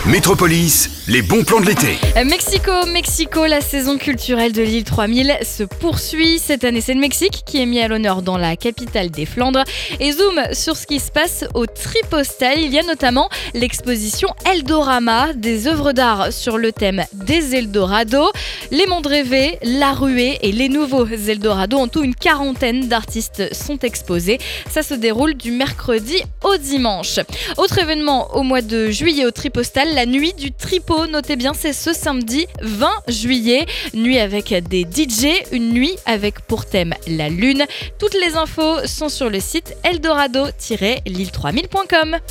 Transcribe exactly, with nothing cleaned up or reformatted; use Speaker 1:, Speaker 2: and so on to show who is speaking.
Speaker 1: Métropolis, les bons plans de l'été.
Speaker 2: Mexico, Mexico, la saison culturelle de l'île trois mille se poursuit. Cette année, c'est le Mexique qui est mis à l'honneur dans la capitale des Flandres. Et zoom sur ce qui se passe au Tripostal. Il y a notamment l'exposition Eldorama, des œuvres d'art sur le thème des Eldorados. Les mondes rêvés, la ruée et les nouveaux Eldorados. En tout, une quarantaine d'artistes sont exposés. Ça se déroule du mercredi au dimanche. Autre événement au mois de juillet au Tripostal, la nuit du Tripo. Notez bien, c'est ce samedi vingt juillet. Nuit avec des D J, une nuit avec pour thème la lune. Toutes les infos sont sur le site eldorado tiret l'île trois mille point com.